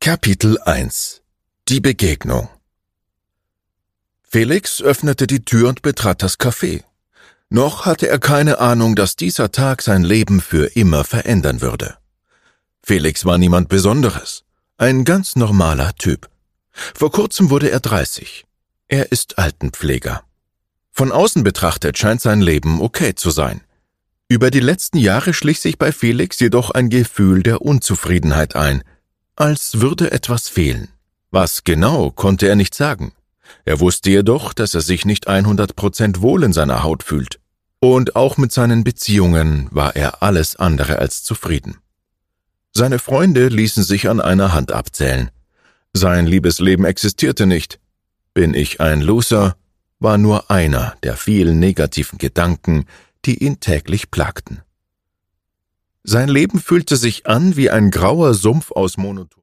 Kapitel 1 – Die Begegnung. Felix öffnete die Tür und betrat das Café. Noch hatte er keine Ahnung, dass dieser Tag sein Leben für immer verändern würde. Felix war niemand Besonderes, ein ganz normaler Typ. Vor kurzem wurde er 30. Er ist Altenpfleger. Von außen betrachtet scheint sein Leben okay zu sein. Über die letzten Jahre schlich sich bei Felix jedoch ein Gefühl der Unzufriedenheit ein, als würde etwas fehlen. Was genau, konnte er nicht sagen. Er wusste jedoch, dass er sich nicht 100% wohl in seiner Haut fühlt. Und auch mit seinen Beziehungen war er alles andere als zufrieden. Seine Freunde ließen sich an einer Hand abzählen. Sein Liebesleben existierte nicht. Bin ich ein Loser? War nur einer der vielen negativen Gedanken, die ihn täglich plagten. Sein Leben fühlte sich an wie ein grauer Sumpf aus monoton.